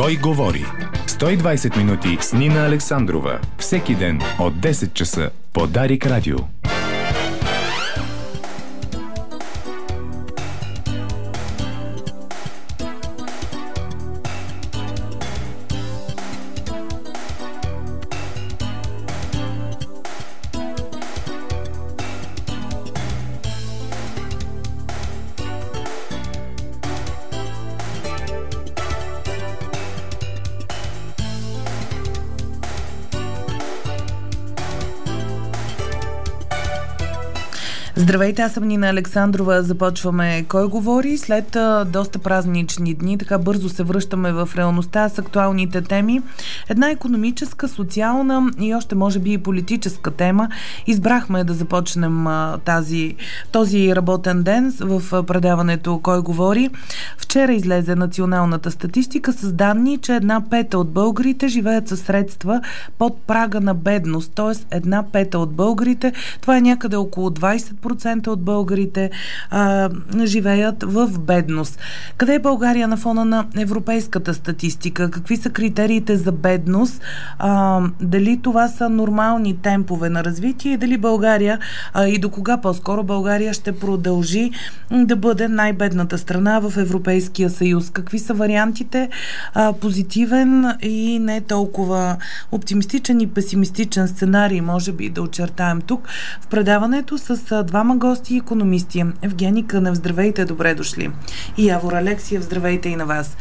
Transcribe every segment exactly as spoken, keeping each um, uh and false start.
Кой говори? сто и двайсет минути с Нина Александрова. Всеки ден от десет часа по Дарик Радио. Здравейте, аз съм Нина Александрова. Започваме Кой говори. След а, доста празнични дни, така бързо се връщаме в реалността с актуалните теми. Една икономическа, социална и още може би и политическа тема. Избрахме да започнем а, тази, този работен ден в предаването Кой говори. Вчера излезе националната статистика с данни, че една пета от българите живеят със средства под прага на бедност. Тоест една пета от българите, това е някъде около двайсет процента от българите а, живеят в бедност. Къде е България на фона на европейската статистика? Какви са критериите за бедност? А, дали това са нормални темпове на развитие и дали България а, и до кога по-скоро България ще продължи да бъде най-бедната страна в Европейския съюз? Какви са вариантите? А, позитивен и не толкова оптимистичен и песимистичен сценарий може би да очертаем тук в предаването с двама гости и икономисти. Евгений Кънев, здравейте, добре дошли. И Явор Алексиев, здравейте и на вас.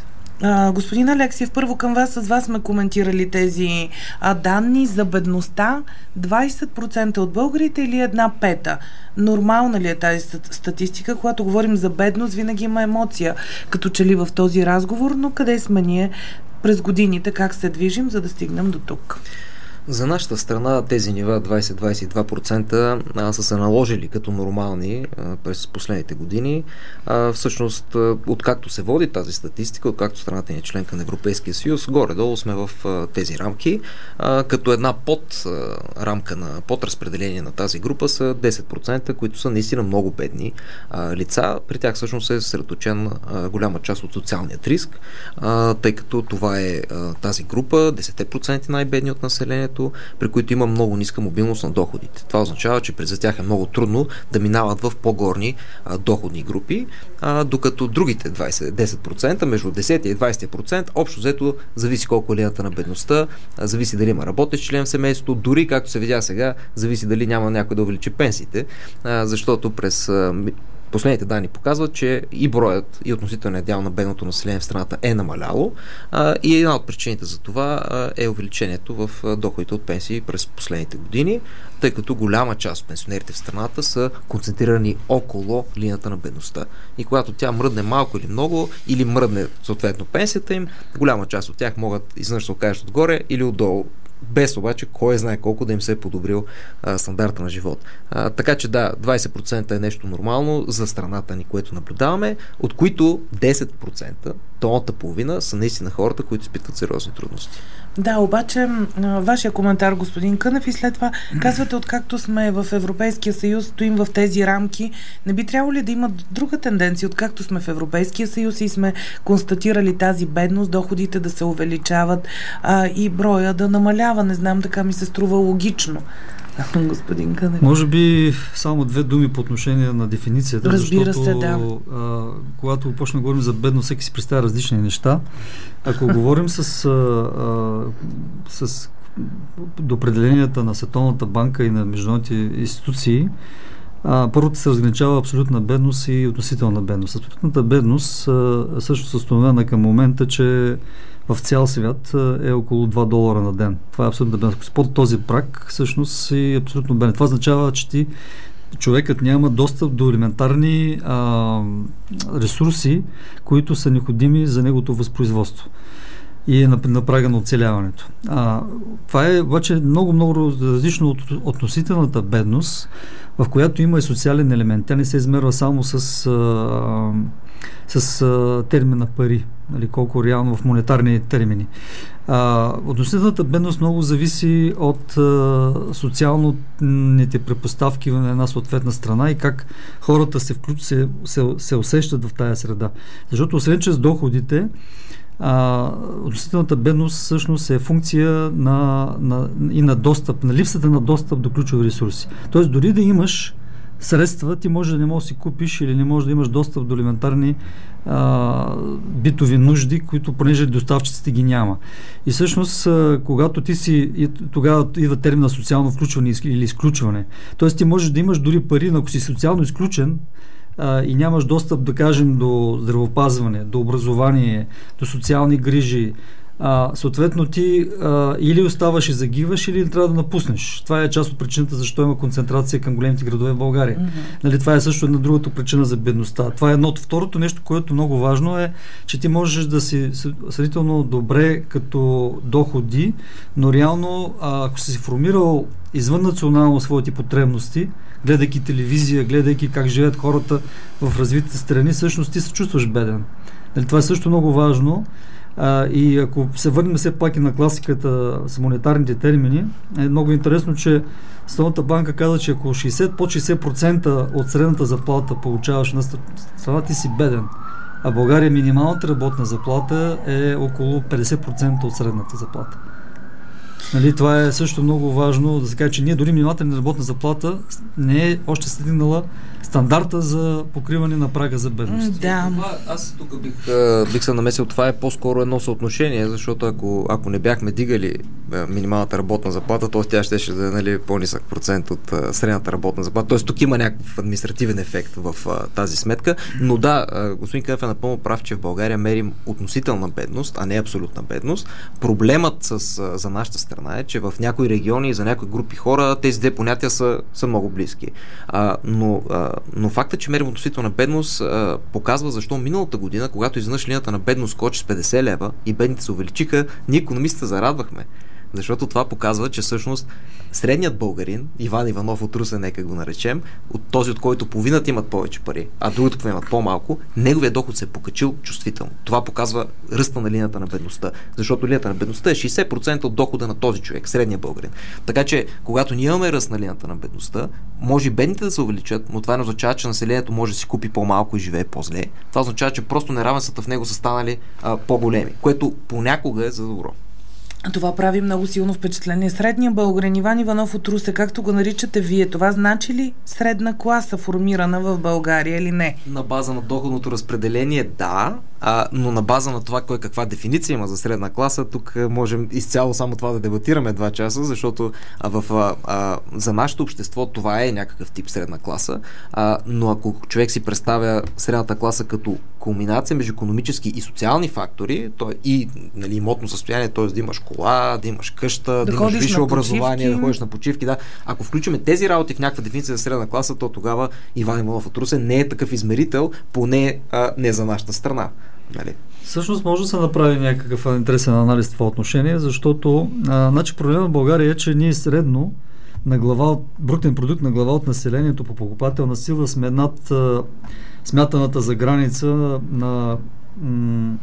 А, господин Алексиев, първо към вас, с вас сме коментирали тези а, данни за бедността. двайсет процента от българите или една пета? Нормална ли е тази статистика? Когато говорим за бедност, винаги има емоция, като че ли в този разговор, но къде сме ние през годините, как се движим, за да стигнем до тук? За нашата страна тези нива двайсет до двайсет и два процента а, са се наложили като нормални а, през последните години. А, всъщност, а, откакто се води тази статистика, откакто страната ни е членка на Европейския съюз, горе-долу сме в а, тези рамки, а, като една под а, рамка на подразпределение на тази група са десет процента, които са наистина много бедни а, лица. При тях всъщност е съсредоточен а, голяма част от социалният риск, а, тъй като това е а, тази група, десет процента най-бедни от населението, при които има много ниска мобилност на доходите. Това означава, че за тях е много трудно да минават в по-горни а, доходни групи, а, докато другите двайсет, десет процента, между десет и двайсет процента, общо взето зависи колко е линията на бедността, а, зависи дали има работещ член в семейството, дори както се видя сега, зависи дали няма някой да увеличи пенсиите, а, защото през а, последните данни показват, че и броят и относителният дял на бедното население в страната е намаляло а, и една от причините за това а, е увеличението в а, доходите от пенсии през последните години, тъй като голяма част от пенсионерите в страната са концентрирани около линията на бедността. И когато тя мръдне малко или много, или мръдне съответно пенсията им, голяма част от тях могат изведнъж се окажат отгоре или отдолу, без обаче кой знае колко да им се е подобрил а, стандарта на живот. А, така че да, двайсет процента е нещо нормално за страната ни, което наблюдаваме, от които десет процента, долната половина, са наистина хората, които изпитват сериозни трудности. Да, обаче вашия коментар, господин Кънев, и след това казвате, откакто сме в Европейския съюз, стоим в тези рамки, не би трябвало ли да има друга тенденция, откакто сме в Европейския съюз и сме констатирали тази бедност, доходите да се увеличават а, и броя да намалява? Не знам, така ми се струва логично. Господин Кънев. Може би само две думи по отношение на дефиницията. Разбира защото, се, да. А, когато почне да говорим за бедност, всеки си представя различни неща. Ако говорим с, а, а, с до определенията на Световната банка и на международните институции, а, първото се разграничава абсолютна бедност и относителна бедност. Абсолютната бедност а, също се установена към момента, че в цял свят е около два долара на ден. Това е абсолютно бедност. Под този праг всъщност е абсолютно беден. Това означава, че ти човекът няма достъп до елементарни а, ресурси, които са необходими за неговото възпроизводство и е на, на прага на оцеляването. А, това е обаче много-много различно от относителната бедност, в която има и социален елемент. Тя не се измерва само с, а, с а, термина пари, нали, колко реално в монетарни термини. А, относителната бедност много зависи от а, социалните предпоставки на една съответна страна и как хората се, включ, се, се, се усещат в тая среда. Защото освен че с доходите, а, относителната бедност всъщност е функция на, на, и на достъп, на липсата на достъп до ключови ресурси. Тоест, дори да имаш средства, ти може да не можеш да си купиш или не можеш да имаш достъп до елементарни а, битови нужди, които понеже доставчиците ги няма. И всъщност, а, когато ти си, и тогава идва термина социално включване или изключване. Тоест, ти можеш да имаш дори пари, но ако си социално изключен а, и нямаш достъп, да кажем, до здравеопазване, до образование, до социални грижи, А, съответно ти а, или оставаш и загиваш, или трябва да напуснеш. Това е част от причината защо има концентрация към големите градове в България. Mm-hmm. Нали, това е също една другата причина за бедността. Това е едното. Второто нещо, което много важно е, че ти можеш да си сравнително добре като доходи, но реално, а, ако си формирал извън национално своите потребности, гледайки телевизия, гледайки как живеят хората в развитите страни, всъщност ти се чувстваш беден. Нали, това е също много важно. А, и ако се върнем все пак и на класиката с монетарните термини, е много интересно, че Световната банка каза, че ако шейсет, под шейсет процента от средната заплата получаваш на страна, ти си беден. А в България минималната работна заплата е около петдесет процента от средната заплата. Нали, това е също много важно да се каже, че ние дори минималната работна заплата не е още стигнала стандарта за покриване на прага за бедност. Да. Това, аз тук бих, бих се намесил, това е по-скоро едно съотношение, защото ако, ако не бяхме дигали минималната работна заплата, т.е. тя ще, ще да е, нали, по-нисък процент от а, средната работна заплата. Т.е. тук има някакъв административен ефект в а, тази сметка, но да, а, господин Кънев е напълно прав, че в България мерим относителна бедност, а не абсолютна бедност. Проблемът с, а, за нашата страна е, че в някои региони и за някои групи хора тези две понятия са, са много близки. А, но, а, но факта, че мерим относителна бедност, а, показва защо миналата година, когато изведнъж линията на бедност скочи с петдесет лева и бедните се увеличиха, ние икономистите зарадвахме. Защото това показва, че всъщност средният българин, Иван Иванов от Русе, нека го наречем, от този, от който половината имат повече пари, а другото имат по-малко, неговия доход се е покачил чувствително. Това показва ръста на линията на бедността. Защото линията на бедността е шейсет процента от дохода на този човек, средния българин. Така че, когато ние имаме ръст на линията на бедността, може и бедните да се увеличат, но това не означава, че населението може да си купи по-малко и живее по-зле. Това означава, че просто неравенствата в него са станали а, по-големи, което понякога е за добро. Това прави много силно впечатление. Средния българин, Иван Иванов от Русе, както го наричате вие, това значи ли средна класа формирана в България или не? На база на доходното разпределение, да, а, но на база на това кой каква дефиниция има за средна класа, тук можем изцяло само това да дебатираме два часа, защото а, в, а, а, за нашето общество това е някакъв тип средна класа, а, но ако човек си представя средната класа като кулминация между икономически и социални фактори, то и, нали, имотно състояние, т.е. да имаш кола, да имаш къща, да, да имаш висше образование, да ходиш на почивки, да. Ако включим тези работи в някаква дефиниция за средна класа, то тогава Иван Иванов от Русе не е такъв измерител, поне а, не за нашата страна. Нали? Всъщност може да се направи някакъв интересен анализ в това отношение, защото а, значи проблемът в България е, че ние средно на глава, брутен продукт на глава от населението по покупателна сила сме над а, смятаната за граница на м-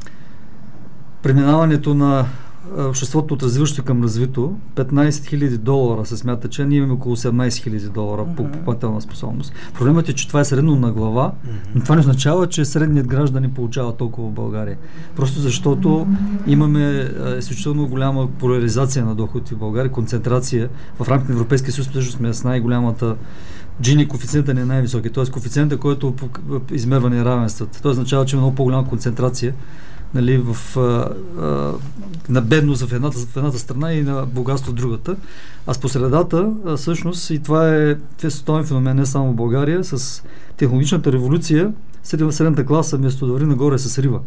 преминаването на обществото от развиващо към развито. петнайсет хиляди долара се смята, че ние имаме около осемнайсет хиляди долара mm-hmm. по покупателна способност. Проблемът е, че това е средно на глава, mm-hmm. но това не означава, че средният гражданин получава толкова в България. Просто защото mm-hmm. имаме изключително голяма поляризация на доходите в България, концентрация. В рамките на Европейския съюз също сме с най-голямата Джини коефициента не е най-високи, т.е. коефициента, който измерва неравенствата. Това означава, че има много по-голяма концентрация, нали, в, а, а, на бедност в едната, в едната страна и на богатство в другата. А с посредата, а, всъщност, и това е световен феномен не само в България, с технологичната революция, средната класа вместо да върви нагоре се срива.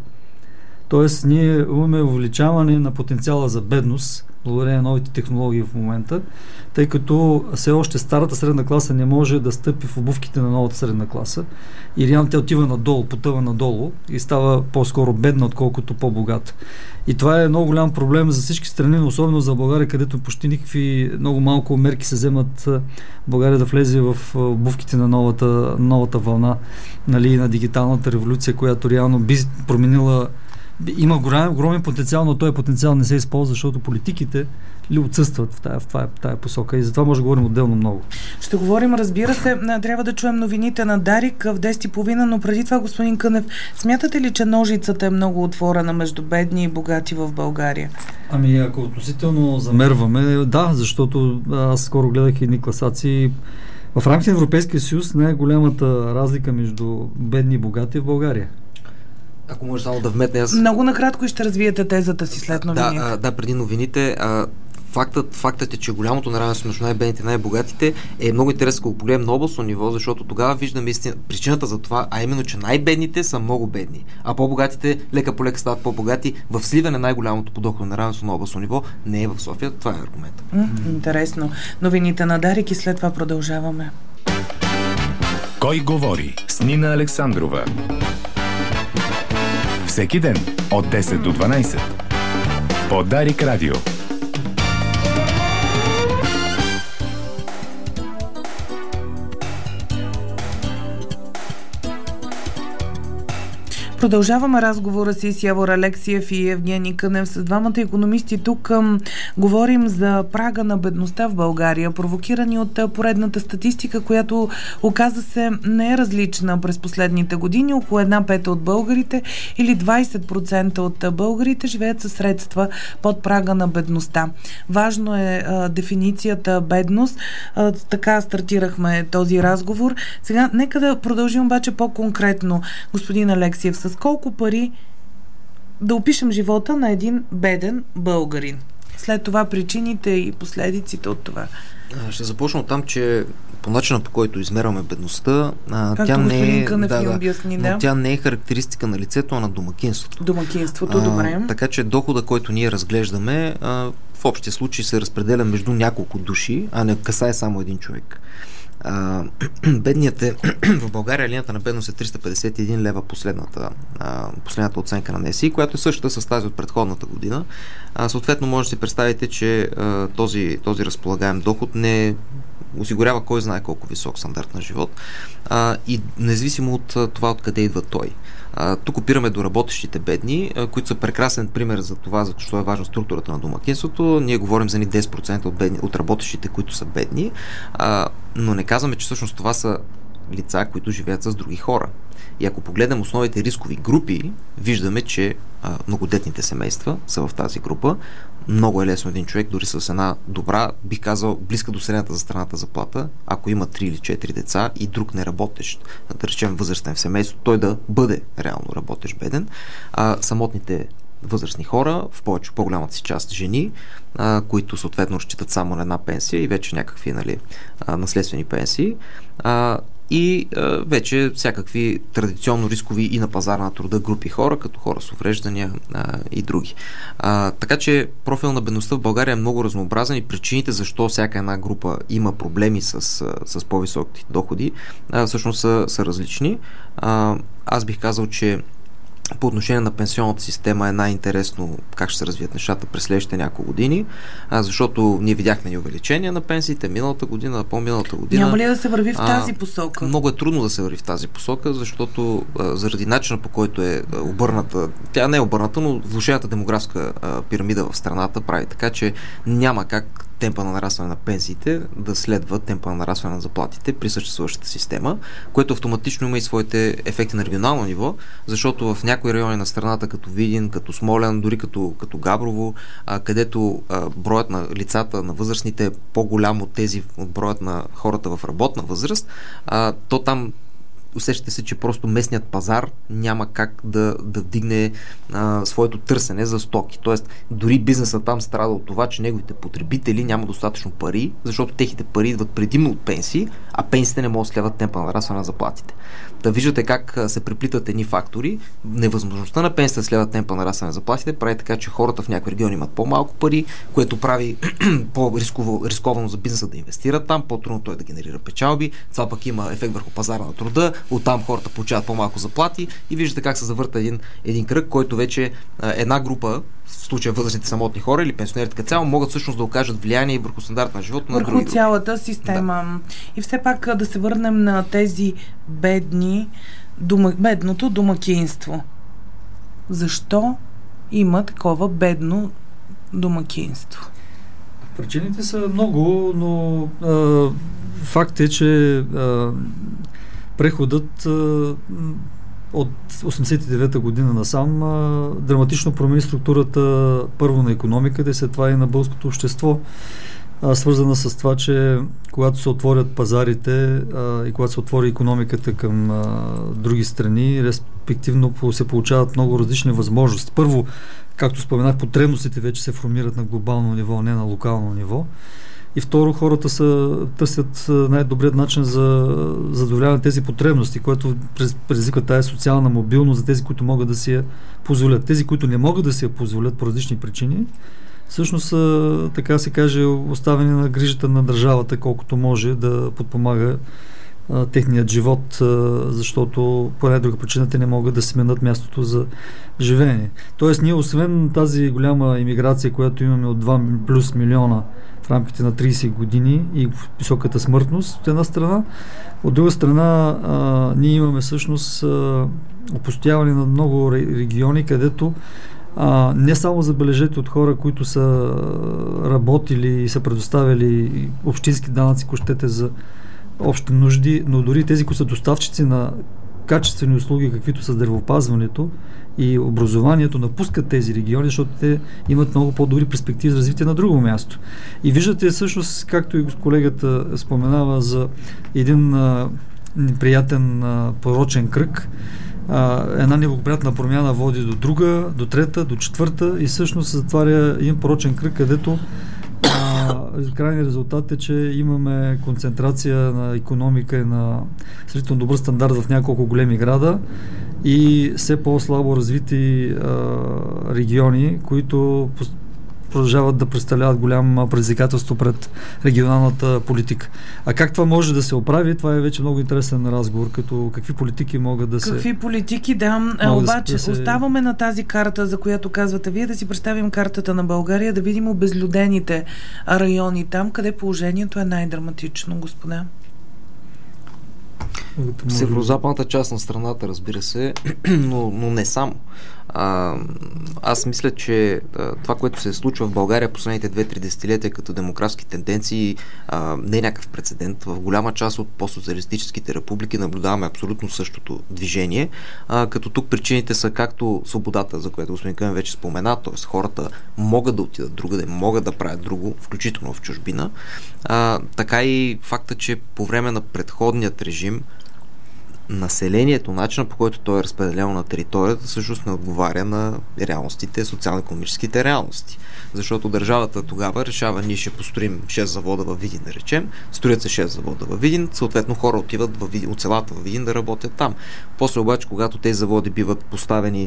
Тоест, ние имаме увеличаване на потенциала за бедност, благодарение на новите технологии в момента, тъй като все още старата средна класа не може да стъпи в обувките на новата средна класа и реално тя отива надолу, потъва надолу и става по-скоро бедна, отколкото по-богата. И това е много голям проблем за всички страни, но особено за България, където почти никакви, много малко мерки се вземат България да влезе в обувките на новата, новата вълна, нали, на дигиталната революция, която реално би променила има голям, огромен потенциал, но този потенциал не се използва, защото политиките ли отсъстват в тая, в, тая, в тая посока и затова може да говорим отделно много. Ще говорим, разбира се, трябва да чуем новините на Дарик в десет и половина, но преди това, господин Кънев, смятате ли, че ножицата е много отворена между бедни и богати в България? Ами, ако относително замерваме, да, защото аз скоро гледах едни класации. В рамките на Европейския съюз най-голямата разлика между бедни и богати е в България. Ако може само да вметне аз... Много накратко и ще развиете тезата си след новините. Да, да, преди новините. А, фактът, фактът е, че голямото неравенство между най-бедните и най-богатите е много интересно, ако го погледнем на областно ниво, защото тогава виждаме истина, причината за това, а именно, че най-бедните са много бедни, а по-богатите лека по лека стават по-богати. В Сливен е най-голямото подоходно неравенство на областно ниво, не е в София. Това е аргумент. М- интересно. Новините на Дарик и след това продължаваме. Кой говори с Нина Александрова? Всеки ден от десет до дванайсет по Дарик Радио. Продължаваме разговора си с Явор Алексиев и Евгений Кънев. С двамата икономисти тук ам, говорим за прага на бедността в България, провокирани от поредната статистика, която оказа се не е различна през последните години. Около една пета от българите или двайсет процента от българите живеят със средства под прага на бедността. Важно е а, дефиницията бедност. А, така стартирахме този разговор. Сега нека да продължим обаче по-конкретно. Господин Алексиев, с колко пари да опишем живота на един беден българин? След това причините и последиците от това. Ще започна от там, че по начина, по който измерваме бедността, както тя не е, Кънев да, да, обясни, но да? тя не е характеристика на лицето, а на домакинството. Домакинството, а, добре. Така че дохода, който ние разглеждаме, а, в общия случай се разпределя между няколко души, а не касае само един човек. Uh, бедният е в България линията на бедност е триста петдесет и един лева последната, uh, последната оценка на НСИ, която е същата с тази от предходната година. Uh, съответно може да си представите, че uh, този, този разполагаем доход не осигурява кой знае колко висок стандарт на живот uh, и независимо от uh, това откъде идва той. Uh, тук опираме до работещите бедни, uh, които са прекрасен пример за това, защо е важна структурата на домакинството. Ние говорим за ни десет процента от, бедни, от работещите, които са бедни, uh, но не казваме, че всъщност това са лица, които живеят с други хора. И ако погледнем основните рискови групи, виждаме, че а, многодетните семейства са в тази група. Много е лесно един човек, дори с една добра, бих казал, близка до средната за страната заплата, ако има три или четири деца и друг неработещ, да речем възрастен в семейство, той да бъде реално работещ беден. А самотните възрастни хора, в повече, по-голямата си част жени, а, които съответно разчитат само на една пенсия и вече някакви, нали, а, наследствени пенсии. А, и а, вече всякакви традиционно рискови и на пазара на труда групи хора, като хора с увреждания а, и други. А, така че профил на бедността в България е много разнообразен и причините защо всяка една група има проблеми с, с по-високи доходи а, всъщност са, са различни. А, аз бих казал, че по отношение на пенсионната система е най-интересно как ще се развият нещата през следващите няколко години, а, защото ние видяхме ни увеличение на пенсиите миналата година, по-миналата година. Няма ли да се върви в тази посока? А, много е трудно да се върви в тази посока, защото а, заради начина, по който е обърната, тя не е обърната, но влошената демографска а, пирамида в страната прави така, че няма как темпа на нарастване на пенсиите да следва темпа на нарастване на заплатите при съществуващата система, което автоматично има и своите ефекти на регионално ниво, защото в някои райони на страната, като Видин, като Смолян, дори като, като Габрово, а, където а, броят на лицата, на възрастните е по-голям от тези от броят на хората в работна възраст, а, то там усещате се, че просто местният пазар няма как да, да вдигне а, своето търсене за стоки. Тоест, дори бизнесът там страда от това, че неговите потребители няма достатъчно пари, защото техните пари идват предимно от пенсии, а пенсиите не могат да следват темпа на нарастване на заплатите. Да виждате как се преплитат едни фактори. Невъзможността на пенсията да следва темпа на нарастване на заплатите прави така, че хората в някои региони имат по-малко пари, което прави по-рисковано за бизнеса да инвестират там, по-трудно той да генерира печалби. Това пък има ефект върху пазара на труда. Оттам хората получават по-малко заплати и виждате как се завърта един, един кръг, който вече а, една група, в случая възрастните самотни хора или пенсионерите като цяло, могат всъщност да окажат влияние върху стандарт на живота на върху други цялата система. Да. И все пак да се върнем на тези бедни, дома, бедното домакинство. защо има такова бедно домакинство? Причините са много, но а, факт е, че а, преходът а, от осемдесет и девета година насам а, драматично промени структурата първо на икономиката и след това и на българското общество, а, свързана с това, че когато се отворят пазарите а, и когато се отвори икономиката към а, други страни, респективно се получават много различни възможности. Първо, както споменах, потребностите вече се формират на глобално ниво, не на локално ниво. И второ, хората са, търсят най-добрият начин за задоволяване на тези потребности, което предизвиква тази социална мобилност за тези, които могат да си я позволят. Тези, които не могат да си я позволят по различни причини, всъщност са, така се каже, оставени на грижата на държавата, колкото може да подпомага а, техният живот, а, защото по една друга причина те не могат да сменят мястото за живеене. Тоест ние, освен тази голяма имиграция, която имаме от два плюс милиона в рамките на трийсет години и високата смъртност от една страна, от друга страна а, ние имаме всъщност а, опостояване на много региони, където а, не само забележете от хора, които са работили и са предоставили общински данъци, ако щете, за общи нужди, но дори тези, които са доставчици на качествени услуги, каквито са здравеопазването и образованието, напускат тези региони, защото те имат много по-добри перспективи за развитие на друго място. И виждате всъщност, както и колегата споменава, за един а, неприятен а, порочен кръг. А, една неблагоприятна промяна води до друга, до трета, до четвърта и всъщност се затваря един порочен кръг, където крайният резултат е, че имаме концентрация на икономика и на сравнително добър стандарт в няколко големи града и все по-слабо развити а, региони, които продължават да представляват голямо предизвикателство пред регионалната политика. А как това може да се оправи, това е вече много интересен разговор, като какви политики могат да се... Какви политики, да. А, обаче, да се... оставаме на тази карта, за която казвате вие, да си представим картата на България, да видим обезлюдените райони там, къде положението е най-драматично, господа. В северо-западната част на страната, разбира се, но, но не само. А, аз мисля, че а, това, което се случва в България последните две-три десетилетия като демографски тенденции, а, не е някакъв прецедент. В голяма част от постсоциалистическите републики наблюдаваме абсолютно същото движение, а, като тук причините са както свободата, за която господин Кънев вече спомена, т.е. хората могат да отидат другаде, могат да правят друго, включително в чужбина, а, така и факта, че по време на предходният режим населението, начинът по който той е разпределено на територията, всъщност не отговаря на реалностите, социално-икономическите реалности. Защото държавата тогава решава, ние ще построим шест завода във Видин, да речем, строят се шест завода във Видин, съответно хора отиват във Видин, от селата във Видин да работят там. После обаче, когато тези заводи биват поставени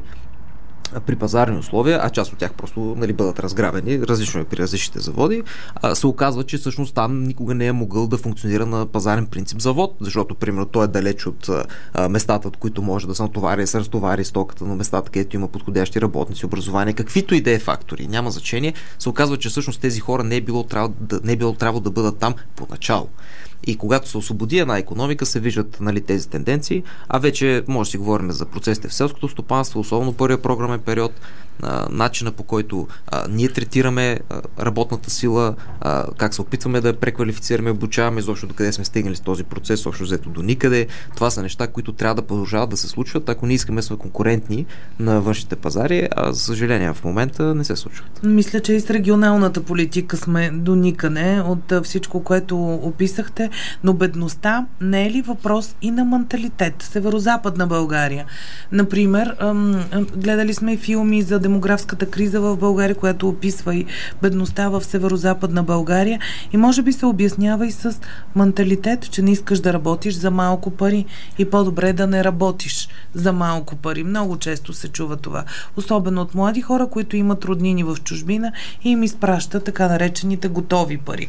при пазарни условия, а част от тях просто, нали, бъдат разграбени, различно е при различните заводи, а, се оказва, че всъщност там никога не е могъл да функционира на пазарен принцип завод, защото, примерно, той е далеч от а, местата, от които може да се натовари, да се разтовари стоката на местата, където има подходящи работници, образование, каквито и да е фактори, няма значение, се оказва, че всъщност тези хора не е било трябва да, не е било трябва да бъдат там поначало. И когато се освободи една икономика, се виждат, нали, тези тенденции, а вече може да си говорим за процесите в селското стопанство, особено първия програмен период, а, начина по който а, ние третираме а, работната сила, а, как се опитваме да я преквалифицираме, обучаваме, изобщо до къде сме стигнали с този процес, общо взето до никъде. Това са неща, които трябва да продължават да се случват, ако не искаме да сме конкурентни на външните пазари, а за съжаление в момента не се случват. Мисля, че и с регионалната политика сме до никъде от всичко, което описахте, но бедността не е ли въпрос и на менталитет? Северо-западна България. Например, гледали сме филми за демографската криза в България, която описва и бедността в Северо-западна България и може би се обяснява и с менталитет, че не искаш да работиш за малко пари и по-добре да не работиш за малко пари. Много често се чува това. Особено от млади хора, които имат роднини в чужбина и им изпращат така наречените готови пари.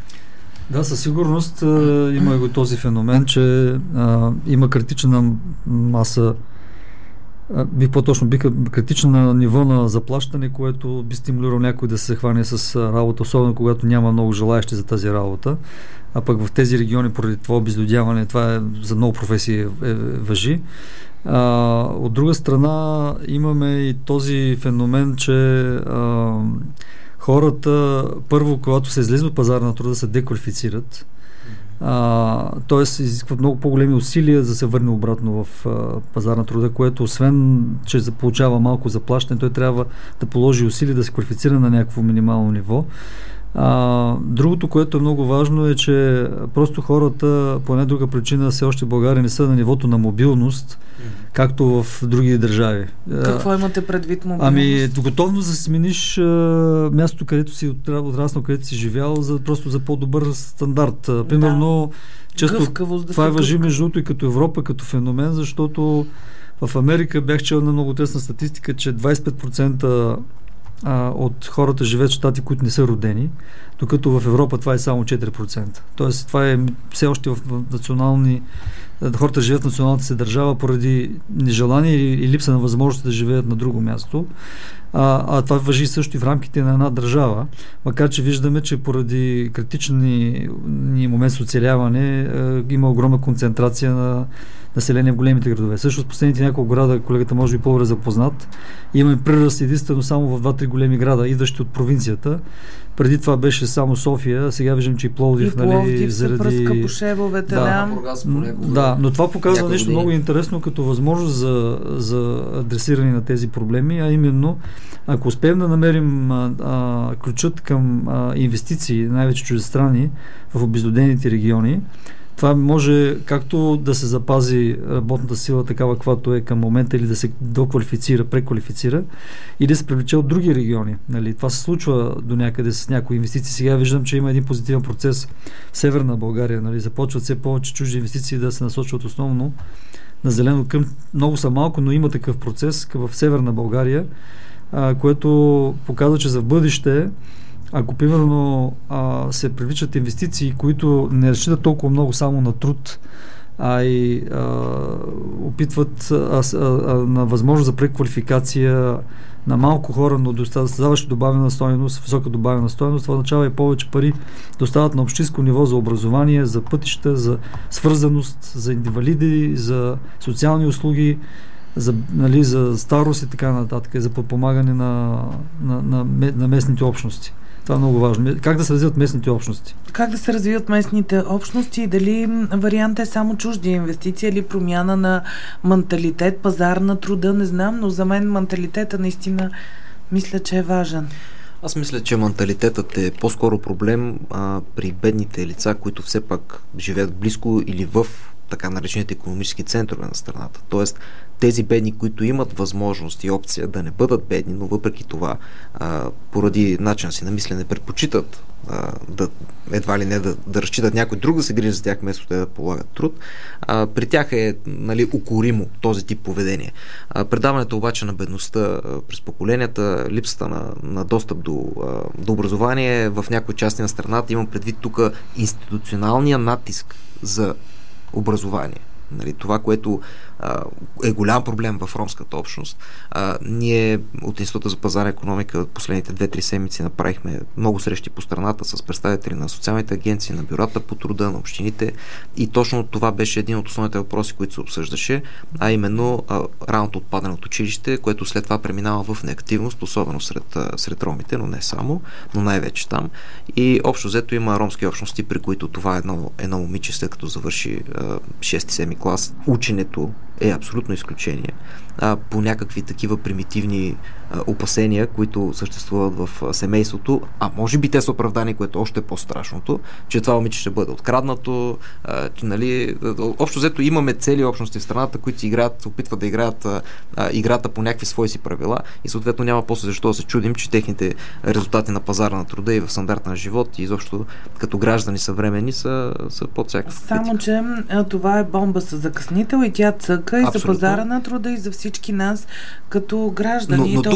Да, със сигурност а, има и този феномен, че а, има критична маса, а, бих по-точно, бих критична ниво на заплащане, което би стимулирал някой да се хване с работа, особено когато няма много желаещи за тази работа. А пък в тези региони, поради това обезлюдяване, това е, за много професии е, е, важи. А, от друга страна имаме и този феномен, че а, хората първо, когато се излезе от пазара на труда, се деквалифицират. Т.е. изискват много по-големи усилия за да се върне обратно в а, пазар на труда, което освен, че получава малко заплащане, той трябва да положи усилия да се квалифицира на някакво минимално ниво. А, другото, което е много важно, е, че просто хората по една друга причина все още в България не са на нивото на мобилност, както в други държави. Какво имате предвид мобилност? Ами, готовност да смениш а, мястото, където си отраснал, където си живял, за, просто за по-добър стандарт. Да. Примерно, често Гъвкавост, да това е въжи гъвкав. между другото и като Европа, като феномен, защото в Америка бях чел на много тесна статистика, че двайсет и пет процента а, от хората живеят в щати, които не са родени, докато в Европа това е само четири процента. Тоест това е все още в национални... Хората живеят в националната си държава поради нежелание и липса на възможност да живеят на друго място. А, а това важи също и в рамките на една държава, макар че виждаме, че поради критични момент с оцеляване е, има огромна концентрация на население в големите градове. Също с последните няколко града, колегата може би по-добре запознат, имаме приръст единствено само в два-три големи града, идващи от провинцията. Преди това беше само София, сега виждам, че и Пловдив, и Пловдив нали, се заради... пръска по шевовете, да. Да, да, но това показва нещо години. много интересно като възможност за, за адресиране на тези проблеми, а именно, ако успеем да намерим а, а, ключът към а, инвестиции, най-вече чуждестранни, в обезлюдените региони, това може както да се запази работната сила такава, каквато е към момента, или да се доквалифицира, преквалифицира, или да се привлече от други региони. Нали? Това се случва до някъде с някои инвестиции. Сега виждам, че има един позитивен процес в Северна България. Нали? Започват все повече чужди инвестиции да се насочват основно на зелено към. Много са малко, но има такъв процес в Северна България, а, което показва, че за бъдеще, ако примерно а, се привличат инвестиции, които не разчитат толкова много само на труд, а и а, опитват а, а, а, на възможност за преквалификация на малко хора, но доставащи добавена стойност, висока добавена стойност, това означава и повече пари достават на общинско ниво за образование, за пътища, за свързаност, за инвалиди, за социални услуги, за, нали, за старост и така нататък, за подпомагане на, на, на, на местните общности. Това е много важно. Как да се развиват местните общности? Как да се развиват местните общности и дали вариантът е само чужди инвестиции или промяна на менталитет, пазар на труда, не знам, но за мен менталитета наистина мисля, че е важен. Аз мисля, че менталитетът е по-скоро проблем а, при бедните лица, които все пак живеят близко или в така наречените икономически центрове на страната. Тоест, тези бедни, които имат възможност и опция да не бъдат бедни, но въпреки това, а, поради начин си на мислене, предпочитат а, да, едва ли не да, да разчитат някой друг да се грижи за тях, вместо те да полагат труд. А, при тях е, нали, укоримо този тип поведение. А, предаването обаче на бедността а, през поколенията, липсата на, на достъп до, а, до образование в някои части на страната, имам предвид тук институционалния натиск за образование. Нали, това, което а, е голям проблем в ромската общност. А, ние от Института за пазарна икономика последните две-три седмици направихме много срещи по страната с представители на социалните агенции, на бюрата по труда, на общините, и точно това беше един от основните въпроси, които се обсъждаше, а именно а, ранното отпадане от училище, което след това преминава в неактивност, особено сред, сред ромите, но не само, но най-вече там. И общо взето има ромски общности, при които това едно, едно момиче, след като завърши шести-седми клас, ученето е абсолютно изключение. А, по някакви такива примитивни а, опасения, които съществуват в а, семейството, а може би те са оправдани, което още е по-страшното, че това момиче ще бъде откраднато. А, че, нали, общо взето имаме цели общности в страната, които играят, опитват да играят а, а, играта по някакви свои си правила, и съответно няма после защо да се чудим, че техните резултати на пазара на труда и в стандарта на живот и изобщо като граждани съвременни са, са под всякаква критика. Само, че а, това е бомба с закъснител и тя цъка и за пазара на труда и за всички нас като граждани. Но, но тук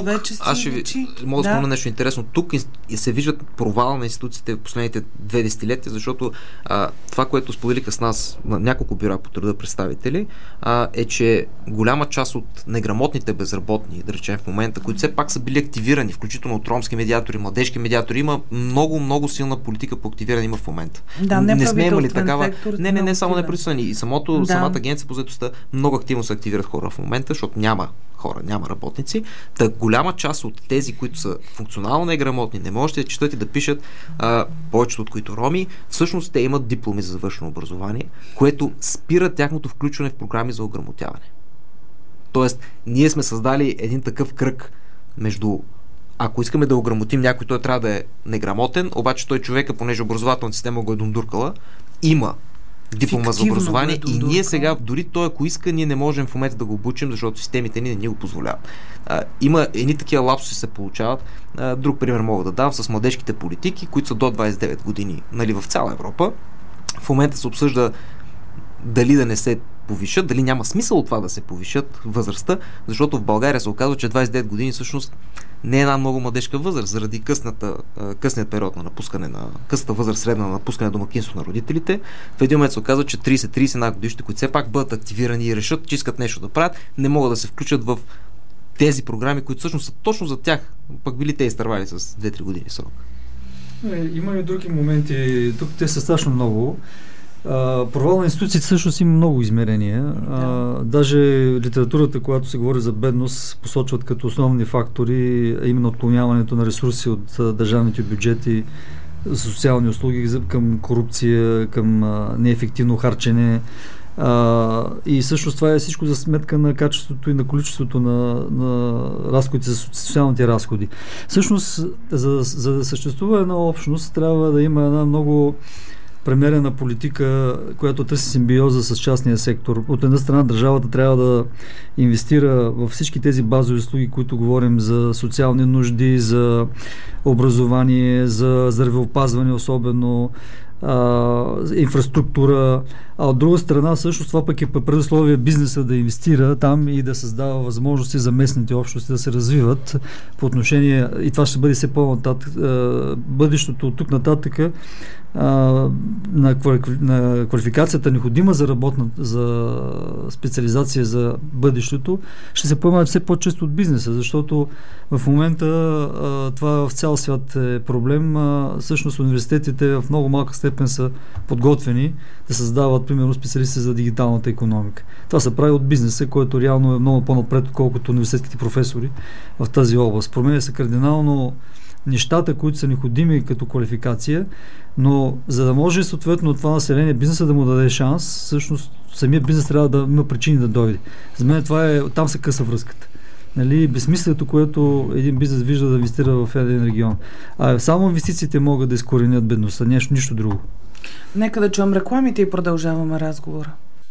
вече си аз ще ви, мога да спомня нещо интересно. Тук и се виждат провал на институциите в последните две десетилетия, защото а, това, което споделиха с нас на няколко бюра по труда представители, а, е, че голяма част от неграмотните безработни, да речем в момента, които все пак са били активирани, включително от ромски медиатори, младежки медиатори, има много, много силна политика по активиране има в момента. Да, не, не сме имали такава. Сектор, не, не, не само неправителствени. И самото, да. самата агенция по заетостта много активно се активират хора в момента, защото няма хора, няма работници. Та голяма част от тези, които са функционално неграмотни, не можете да четат и да пишат, а, повечето от които роми, всъщност те имат дипломи за завършено образование, което спира тяхното включване в програми за ограмотяване. Тоест, ние сме създали един такъв кръг между ако искаме да ограмотим някой, той трябва да е неграмотен, обаче той човека, понеже образователната система го е дундуркала, има диплома за образование е и ние сега, дори той ако иска, ние не можем в момента да го обучим, защото системите ни не ни го позволяват. А, има едни такива лапсуси се получават. А, друг пример мога да дам с младежките политики, които са до двайсет и девет години, нали, в цяла Европа. В момента се обсъжда дали да не се повишат, дали няма смисъл от това да се повишат възрастта, защото в България се оказва, че двайсет и девет години всъщност не е една много младежка възраст, заради късната, късният период на напускане на късната възраст, средна на напускане на домакинство на родителите. В един момент се оказва, че трийсет до трийсет и една годишните, които все пак бъдат активирани и решат, че искат нещо да правят, не могат да се включат в тези програми, които всъщност са точно за тях, пък били те изтървали с две-три години срок. Има и други моменти, тук те са страшно много. Uh, провал на институциите всъщност има много измерения. Да. Uh, даже литературата, когато се говори за бедност, посочват като основни фактори именно отклоняването на ресурси от uh, държавните бюджети за социални услуги към корупция, към uh, неефективно харчене. Uh, и всъщност това е всичко за сметка на качеството и на количеството на, на разходите за социалните разходи. Всъщност, за, за да съществува една общност, трябва да има една много премерена политика, която търси симбиоза с частния сектор. От една страна държавата трябва да инвестира във всички тези базови услуги, които говорим за социални нужди, за образование, за здравеопазване, особено а, инфраструктура, а от друга страна също това пък е предусловие бизнеса да инвестира там и да създава възможности за местните общности да се развиват по отношение, и това ще бъде все по-нататък, бъдещето от тук нататък на, на квалификацията необходима за работна, за специализация за бъдещето, ще се поемат все по-често от бизнеса, защото в момента а, това в цял свят е проблем. А, всъщност университетите в много малка степен са подготвени да създават, примерно, специалисти за дигиталната икономика. Това се прави от бизнеса, който реално е много по-напред, отколкото университетските професори в тази област. Променя се кардинално нещата, които са необходими като квалификация, но за да може съответно това население, бизнеса да му даде шанс, всъщност самият бизнес трябва да има причини да дойде. За мен това е, там се къса връзката. Нали, безсмислието, което един бизнес вижда да инвестира в един регион. А само инвестициите могат да изкоренят бедността, нещо, нищо друго. Нека да чуем рекламите и продължаваме разговора.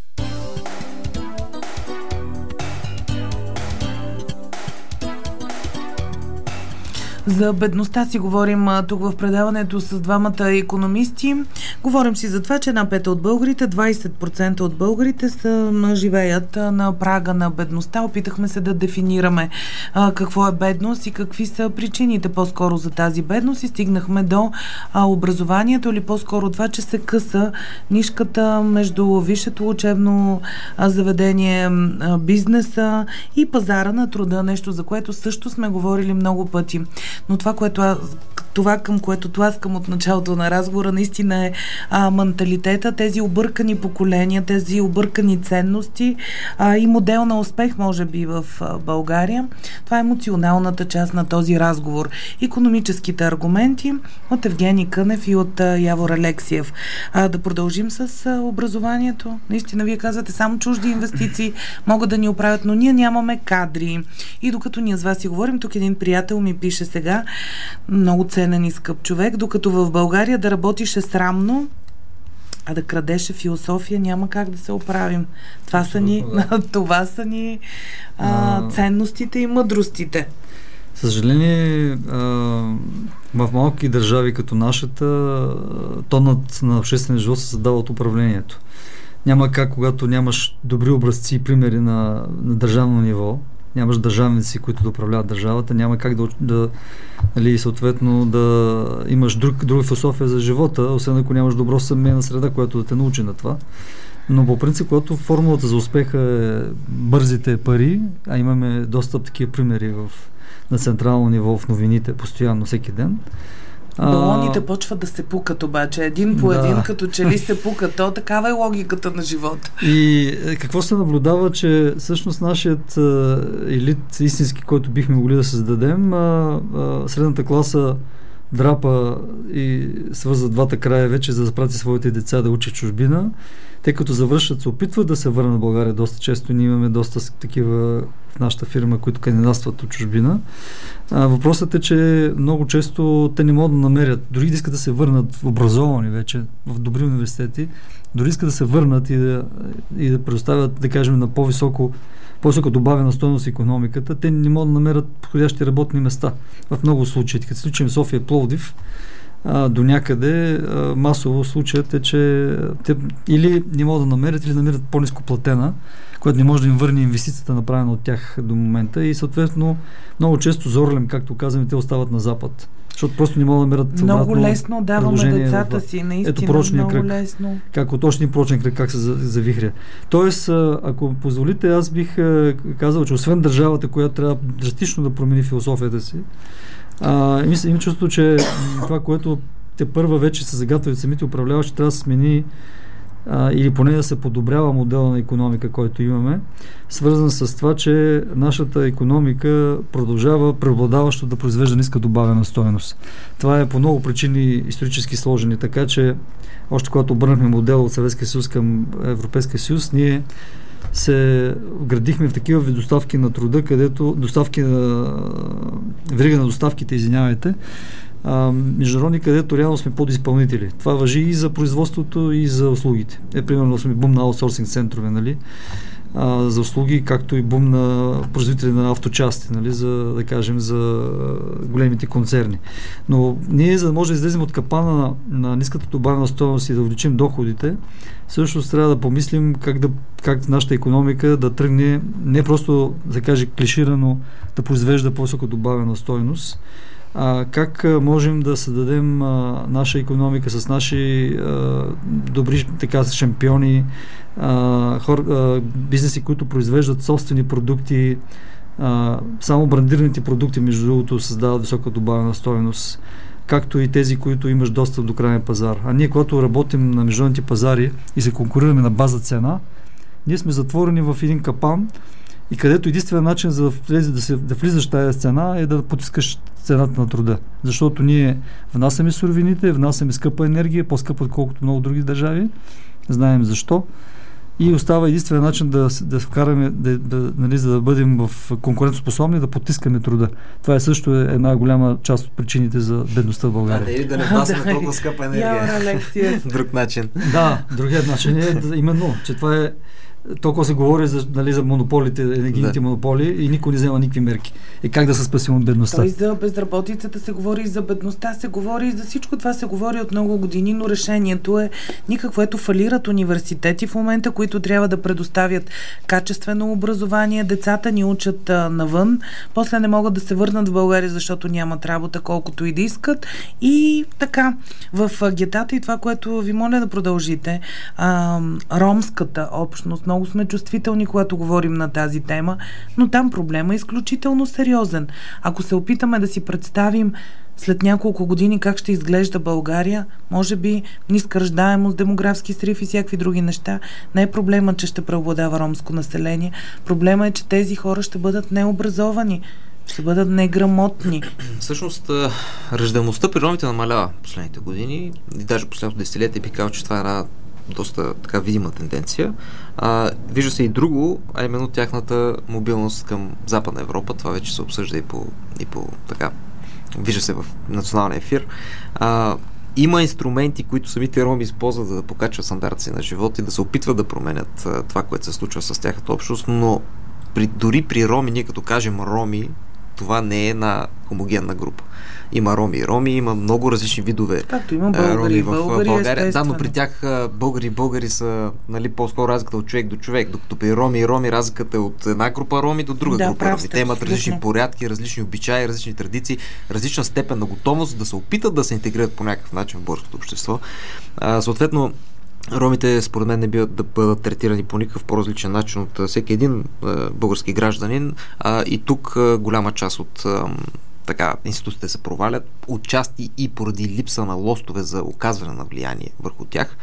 За бедността си говорим тук в предаването с двамата икономисти. Говорим си за това, че една пета от българите, двайсет процента от българите са, живеят на прага на бедността. Опитахме се да дефинираме а, какво е бедност и какви са причините по-скоро за тази бедност и стигнахме до а, образованието или по-скоро това, че се къса нишката между висшето учебно а, заведение, а, бизнеса и пазара на труда, нещо за което също сме говорили много пъти. Но това, което аз, това към което тласкам от началото на разговора, наистина е а, менталитета, тези объркани поколения, тези объркани ценности а, и модел на успех, може би, в а, България. Това е емоционалната част на този разговор. Икономическите аргументи от Евгений Кънев и от а, Явор Алексиев. А, да продължим с а, образованието. Наистина, вие казвате, само чужди инвестиции могат да ни оправят, но ние нямаме кадри. И докато ние с вас си говорим, тук един приятел ми пише сега, много ценен и скъп човек, докато в България да работиш е срамно, а да крадеше философия, няма как да се оправим. Това Абсолютно, са ни, да. това са ни а, а... ценностите и мъдростите. Съжаление, а, в малки държави като нашата, тонът на обществения живот се създава от управлението. Няма как, когато нямаш добри образци и примери на, на държавно ниво, нямаш държавници, които да управляват държавата, няма как да, да нали, съответно да имаш друг, друга философия за живота, освен ако нямаш добро семейна среда, която да те научи на това. Но по принцип, когато формулата за успеха е бързите пари, а имаме доста такива примери в, на централно ниво в новините, постоянно, всеки ден. Балоните а... почват да се пукат обаче. Един по да. един, като че ли се пукат. То такава е логиката на живота. И какво се наблюдава, че всъщност нашият а, елит истински, който бихме могли да създадем, а, а, средната класа драпа и свърза двата края вече, за да запрати своите деца да учи в чужбина. Те като завършат, се опитват да се върнат в България доста често. Ние имаме доста такива в нашата фирма, които кандидатстват от чужбина. А, въпросът е, че много често те не могат да намерят, дори да искат да се върнат в образовани вече, в добри университети, дори искат да се върнат и да, и да предоставят, да кажем, на по-високо по-висока добавена стойност в икономиката, те не могат да намерят подходящи работни места. В много случаи. Като се случим в София, Пловдив, а, до някъде а, масово случаят е, че те или не могат да намерят, или намерят по-ниско платена, което не може да им върне инвестицията, направена от тях до момента, и съответно много често зорлем, както казваме, те остават на запад. Защото просто не могат да намерят много лесно даваме децата си, наистина. Ето порочния много кръг. Лесно. Как от точния порочен кръг, как се завихря. Тоест, ако позволите, аз бих казал, че освен държавата, която трябва драстично да промени философията си, а, мисля, им чувство, че това, което те първа вече се загатват самите управляващи, трябва да се смени а, или поне да се подобрява модела на икономика, който имаме, свързан с това, че нашата икономика продължава преобладаващо да произвежда ниска добавена стойност. Това е по много причини исторически сложени, така че още когато обърнахме модела от Съветския съюз към Европейския съюз, ние се вградихме в такива доставки на труда, където доставки на верига на доставките, извинявайте, международни, където реално сме подизпълнители. Това важи и за производството, и за услугите. Е, примерно сме бум на аутсорсинг центрове, нали? А, за услуги, както и бум на производители на авточасти, нали? За, да кажем, за големите концерни. Но ние, за да може да излезем от капана на, на ниската добавена стойност и да увеличим доходите, всъщност трябва да помислим как, да, как нашата икономика да тръгне не просто, да каже, клиширано да произвежда по-висока добавена стойност, а как а, можем да създадем а, наша икономика с наши а, добри така шампиони, а, хор, а, бизнеси, които произвеждат собствени продукти, а, само брандираните продукти, между другото, създават висока добавена стойност, както и тези, които имаш достъп до крайния пазар. А ние, когато работим на международните пазари и се конкурираме на база цена, ние сме затворени в един капан, и където единственият начин за да, влез, да, се, да влизаш в тази цена е да потискаш цената на труда. Защото ние внасяме суровините, внасяме скъпа енергия, по-скъпа отколкото много други държави. Знаем защо. И остава единственият начин да, да вкараме, да, да, нали, за да бъдем в конкурентоспособни, да потискаме труда. Това е също една голяма част от причините за бедността в България. Да, или да не внасяме толкова скъпа енергия. Друг начин. Да, другият начин е именно, че това е толкова се говори за, нали, за монополите, енергийните да. монополи, и никой не взема никакви мерки. И как да се спасим от бедността? Той за безработицата се говори, и за бедността се говори, и за всичко това се говори от много години, но решението е никакво. Ето, фалират университети в момента, които трябва да предоставят качествено образование. Децата ни учат а, навън, после не могат да се върнат в България, защото нямат работа, колкото и да искат. И така, в а, гетата и това, което ви моля да продължите, а, ромската общност, много сме чувствителни, когато говорим на тази тема, но там проблема е изключително сериозен. Ако се опитаме да си представим след няколко години как ще изглежда България, може би ниска раждаемост, демографски срив и всякакви други неща, не е проблема, че ще преобладава ромско население. Проблема е, че тези хора ще бъдат необразовани, ще бъдат неграмотни. Всъщност, раждаемостта при ромите намалява последните години и даже последното десетилетие би казал, че това е една доста така видима тенденция. А, вижда се и друго, а именно тяхната мобилност към Западна Европа. Това вече се обсъжда и по, и по така, вижда се в националния ефир. А, има инструменти, които самите роми използват, за да покачват стандарта си на живот и да се опитват да променят а, това, което се случва с тяхната общност, но при, дори при роми, ние като кажем роми, това не е една хомогенна група. Има роми и роми, има много различни видове. Както има българи, в българи, България. Да, но естествено. при тях българи и българи са, нали, по-скоро разликата от човек до човек, докато при роми и роми разликата е от една група роми до друга Да, група прав роми. сте, Те имат абсолютно. различни порядки, различни обичаи, различни традиции, различна степен на готовност да се опитат да се интегрират по някакъв начин в българското общество. А, съответно, ромите, според мен, не биват да бъдат третирани по никакъв по-различен начин от всеки един а, български гражданин. А, и тук а, голяма част от а, така, институциите се провалят, отчасти и поради липса на лостове за оказване на влияние върху тях.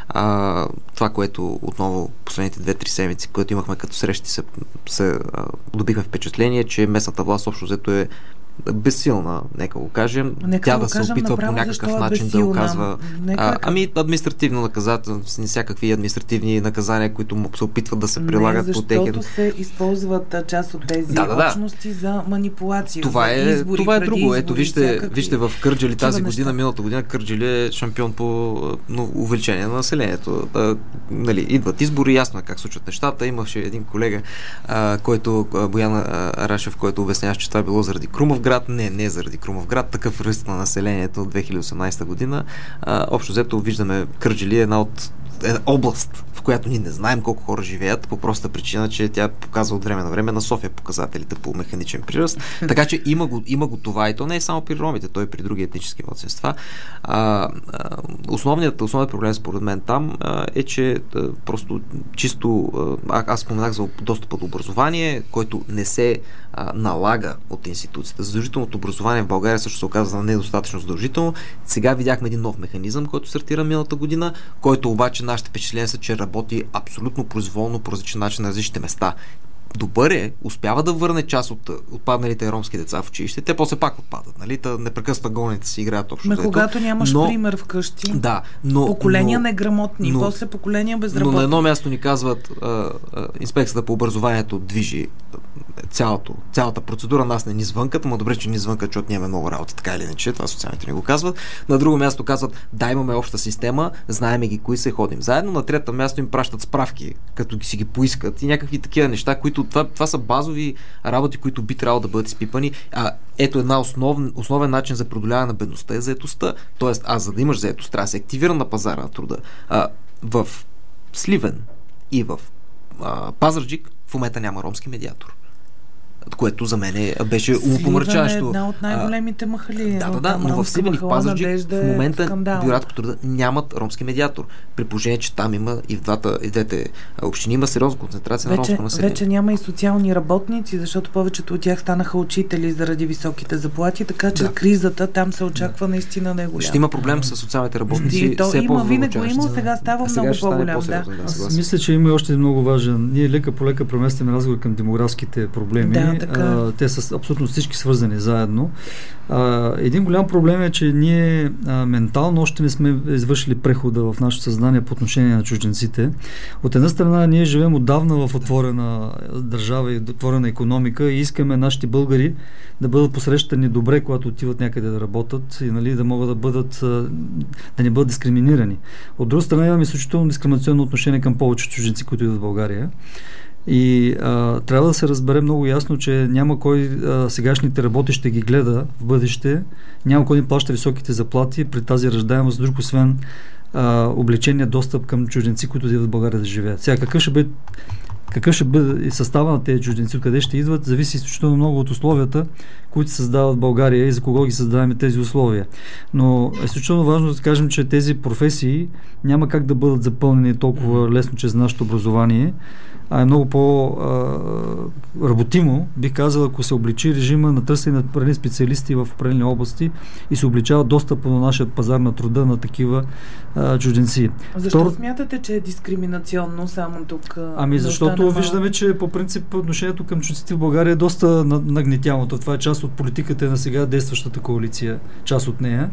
А, това, което отново последните две-три седмици, което имахме като срещи, се, се а, добихме впечатление, че местната власт общо взето е безсилна, нека го кажем. Нека Тя го да се кажем опитва направо, по някакъв защо е начин безсилна. да оказва Нека а, е- ами административно наказателство, всякакви административни наказания, които му се опитват да се прилагат не, по техен. защото се използват а, част от тези Да, да, да. общности за манипулация. Това за е, избори, това е преди друго. Ето избори, вижте, всякакви вижте в Кърджали тази такива година, неща. миналата година Кърджали е шампион по но, увеличение на населението. А, нали, идват избори, ясно е как случват нещата. Имаше един колега, а, който, а, Боян а, Рашев, който обясняваше, че това било заради Крумовград. Не, не е заради Крумовград. Такъв ръст на населението от две хиляди и осемнадесета година. А, общо взето виждаме Кърджали е една от е област, в която ние не знаем колко хора живеят, по проста причина, че тя показва от време на време на София показателите по механичен приръст. Така че има го, има го това и то не е само при ромите, то и при други етнически малцинства. А, а, основният, основният проблем според мен там а, е, че а, просто чисто а, аз споменах за достъпа до образование, който не се а, налага от институцията. Задължителното образование в България също се оказва недостатъчно задължително. Сега видяхме един нов механизъм, който стартира миналата година, който обаче нашите впечатления са, че работи абсолютно произволно по различен начин на различните места. Добър е, успява да върне част от отпадналите ромски деца в училище. Те после пак отпадат, нали? Та непрекъснато гоните си играят общо. Ме, взето. когато нямаш но, пример вкъщи, да, но, поколения но, неграмотни, но, после поколения но безработни. на едно място ни казват а, а, инспекцията по образованието движи цялото, цялата процедура, нас не ни звънкат, но добре, че ни звънкат, защото нямаме много работа, така или иначе, това социалните ни го казват. На друго място казват, да, имаме обща система, знаеме ги кои се, ходим заедно. На трето място им пращат справки, като ги си ги поискат и някакви такива неща, които това, това са базови работи, които би трябвало да бъдат изпипани. А, ето една основ, основен начин за преодоляване на бедността е заетостта. Тоест, аз за да имаш заетост, трябва да се активира на пазара на труда. А, в Сливен и в а, Пазарджик в момента няма ромски медиатор, което за мен беше умопомрачаващо. Сливен е една от най-големите махали. Да, да, да, но в Сливен и в Пазарджик в момента бюрата по труда нямат ромски медиатор. При положение, че там има и в двата, и двете общини има сериозна концентрация вече, на ромско население. Вече няма и социални работници, защото повечето от тях станаха учители заради високите заплати, така че Да. кризата там се очаква наистина да е голяма. Ще има проблем с социалните работници. И то все има, винаги го по-задълбочаващ. има, сега става А сега много ще стане по-голям. Да. по-сериозно, да, Аз съгласен. мисля, че има и още много важен. Ние лека по лека преместим разговор към демографските проблеми. Да, така. А, те са абсолютно всички свързани заедно. А, един голям проблем е, че ние а, ментално още не сме извършили прехода в нашето съзнание по отношение на чужденците. От една страна, ние живеем отдавна в отворена държава и отворена икономика и искаме нашите българи да бъдат посрещани добре, когато отиват някъде да работят и, нали, да могат да бъдат да не бъдат дискриминирани. От друга страна, имаме изключително дискриминационно отношение към повече чужденци, които идват в България. И а, трябва да се разбере много ясно, че няма кой а, сегашните работещи ги гледа в бъдеще, няма кой ни плаща високите заплати при тази раждаемост, друг освен а, облечения достъп към чужденци, които идват в България да живеят. Сега какъв ще бъде Какъв ще бъде и състава на тези чужденци, откъде ще идват, зависи изключително много от условията, които се създават в България и за кого ги създаваме тези условия. Но е изключително важно да кажем, че тези професии няма как да бъдат запълнени толкова лесно чрез нашето образование, а е много по-работимо, бих казал, ако се обличи режима на търсене на определени специалисти в определени области и се обличава достъпа на нашия пазар на труда на такива а, чужденци. Защо Второ... смятате, че е дискриминационно само тук? Ами да защото остане виждаме, че по принцип отношението към чужденците в България е доста нагнетяното. Това е част от политиката на сега действащата коалиция, част от нея.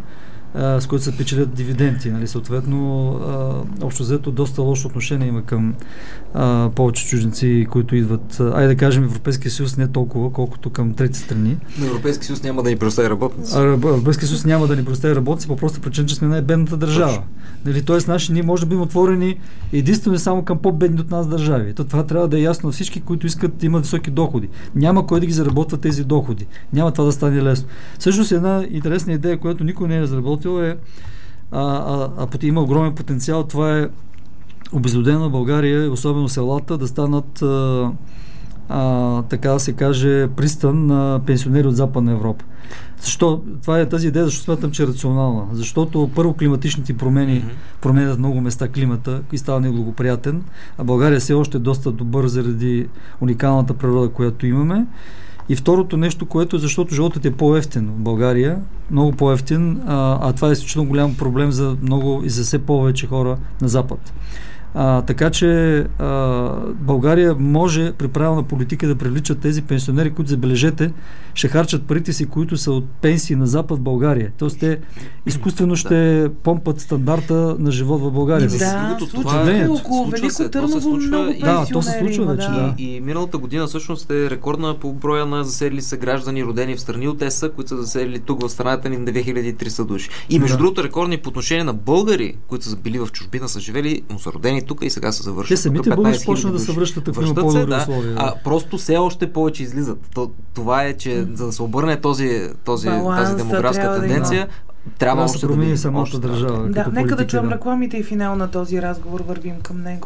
а, с които се печелят дивиденти. Нали? Съответно, а, общо взето доста лошо отношение има към а, повече чужденци, които идват. Айде да кажем, Европейския съюз не толкова, колкото към трети страни. Европейския съюз няма да ни предостави работници. А, Европейския съюз няма да ни предостави работници по проста причина, че сме най-бедната държава. Нали? Тоест, наши, ние може да бъдем отворени единствено само към по-бедни от нас държави. То това трябва да е ясно на всички, които искат да имат високи доходи. Няма кой да ги заработва тези доходи. Няма това да стане лесно. Всъщност една интересна идея, която никой не е разработил е, а, а, а пъти има огромен потенциал, това е обезлюдена България, особено селата, да станат а, а, така да се каже пристан на пенсионери от Западна Европа. Защо? Това е тази идея, защото смятам, че е рационална. Защото първо климатичните промени mm-hmm. променят много места климата и става неблагоприятен, а България все още е доста добър заради уникалната природа, която имаме. И второто нещо, което е защото животът е по-евтин в България, много по-евтин, а, а това е изключително голям проблем за много и за все повече хора на Запад. А, така че а, България може при правилна политика да привличат тези пенсионери, които, забележете, ще харчат парите си, които са от пенсии на Запад в България. Тоест те изкуствено ще помпат стандарта на живот в България. Да, случва се около Велико Търново много пенсионери. Да, то се случва вече. Да. И, и миналата година всъщност е рекордна по броя на заселили се граждани, родени в страни от ЕС, които са заселили тук в страната ни на две хиляди и триста души. И между да. другото рекордни по отношение на българи, които са били в чужбина, са живели, но са родени тук и сега се завършат. Те самите българи почнат да се връщат, ако има по-добри да, условия. А просто все още повече излизат. То, това е, че за да се обърне този, този, тази демографска трябва тенденция, да трябва още да промени самата още, държава. Да, нека да чуем рекламите и финал на този разговор, вървим към него.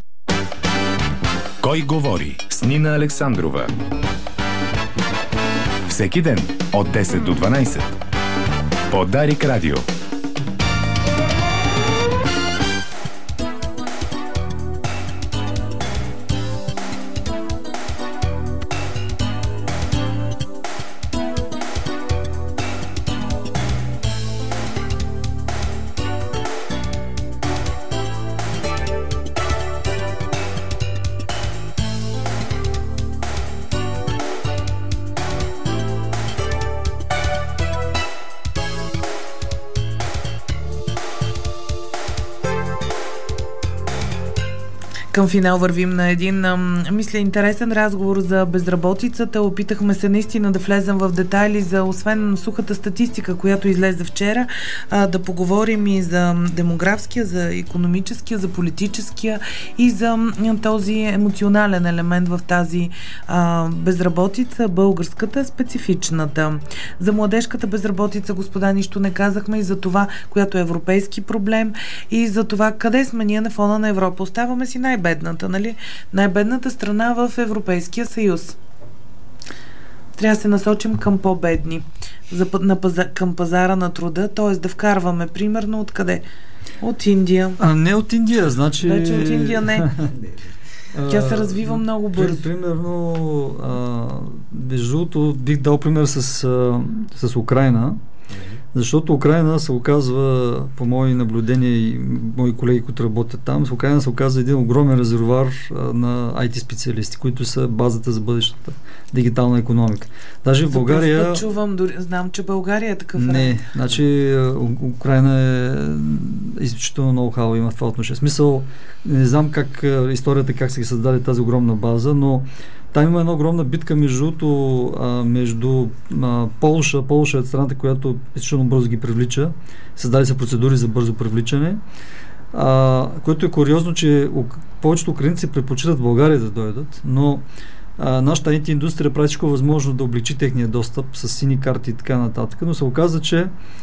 Кой говори с Нина Александрова? Всеки ден от десет до дванайсет по Дарик Радио. Към финал вървим на един, ам, мисля, интересен разговор за безработицата. Опитахме се наистина да влезем в детайли за, освен сухата статистика, която излезе вчера, а, да поговорим и за демографския, за икономическия, за политическия и за м, този емоционален елемент в тази а, безработица, българската, специфичната. За младежката безработица, господа, нищо не казахме и за това, която е европейски проблем и за това къде сме ние на фона на Европа. Оставаме си най бедната, нали? Най-бедната страна в Европейския съюз. Трябва да се насочим към по-бедни, за, на паза, към пазара на труда, т.е. да вкарваме примерно от къде? От Индия. А не от Индия, значи... Вече от Индия не. Тя се развива много бързо. Примерно, а, между другото, бих дал пример с, а, с Украйна, защото Украйна се оказва, по мои наблюдения и мои колеги, които работят там, с Украйна се оказва един огромен резервуар а, на ай ти специалисти, които са базата за бъдещата дигитална икономика. Даже в България... За чувам, дори, знам, че България е такъв. Не, ред. Значи Украйна е изключително ноу-хау има в това отношение. Смисъл, не знам как историята, как се ги създаде тази огромна база, но там има една огромна битка между, между а, Полша. Полша е страната, която изключително бързо ги привлича. Създаде се процедури за бързо привличане. А, което е куриозно, че повечето украинци предпочитат в България да дойдат, но а, нашата ай ти индустрия прави всичко възможно да облегчи техния достъп с сини карти и така нататък, но се оказа, че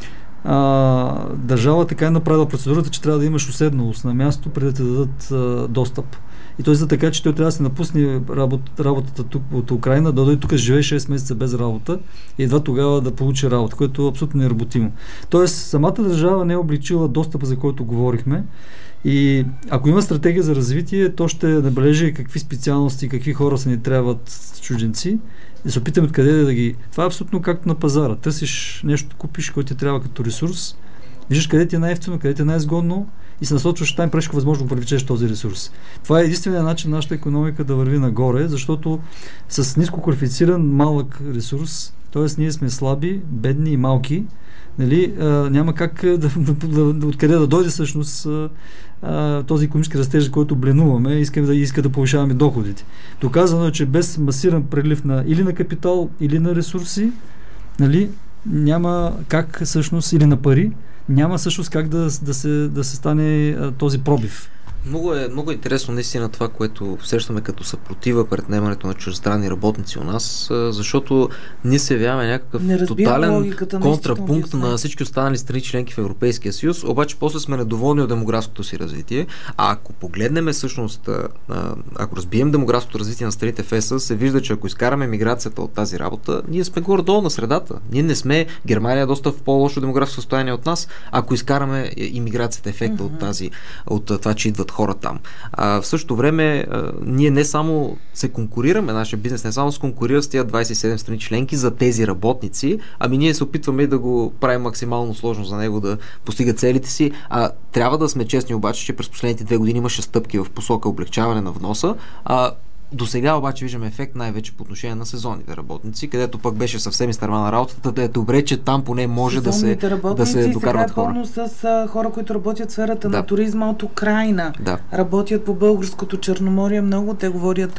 а, държава така е направила процедурата, че трябва да имаш уседналост на място, преди да те дадат а, достъп. И той за така, че той трябва да се напусне работ, работата тук от Украйна, да дойде тук да живее шест месеца без работа и едва тогава да получи работа, което е абсолютно неработимо. Тоест, самата държава не е облегчила достъпа, за който говорихме. И ако има стратегия за развитие, то ще набележи какви специалности, какви хора са ни трябват чужденци и се опитаме откъде да ги... Това е абсолютно както на пазара. Търсиш нещо, купиш, което ти трябва като ресурс, виждаш къде ти е най-ефтино, къде ти е най-изгодно и се насочваш там пречко възможно да привлечеш този ресурс. Това е единственият начин нашата икономика да върви нагоре, защото с ниско квалифициран малък ресурс, т.е. ние сме слаби, бедни и малки, Нали, а, няма как да, да, да, да откъде да дойде всъщност а, този икономически растеж, който бленуваме и искаме да, иска да повишаваме доходите. Доказано е, че без масиран прелив на, или на капитал, или на ресурси, нали, няма как всъщност, или на пари, няма всъщност как да, да, се, да се стане а, този пробив. Много е, много е интересно наистина това, което всещаме като съпротива пред наемането на чуждестранни работници у нас, защото ние се явяваме някакъв тотален контрапункт на всички останали страни членки в Европейския съюз, обаче после сме недоволни от демографското си развитие. А ако погледнем всъщност, ако разбием демографското развитие на страните в ЕС, се вижда, че ако изкараме миграцията от тази работа, ние сме горе-долу на средата. Ние не сме, Германия е доста в по-лошо демографско състояние от нас, ако изкараме имиграцията, ефекта uh-huh. от тази, от това, че идват хора там. А, в същото време а, ние не само се конкурираме, нашия бизнес не само се конкурира с тия двайсет и седем страни членки за тези работници, ами ние се опитваме да го правим максимално сложно за него да постига целите си. А трябва да сме честни обаче, че през последните две години имаше стъпки в посока облегчаване на вноса. А до сега обаче виждаме ефект най-вече по отношение на сезонните работници, където пък беше съвсем изтървана работата, да е добре, че там поне може да се, да се докарват хора. Пълно с а, хора, които работят в сферата да. на туризма от Украйна. Да. Работят по българското Черноморие много, те говорят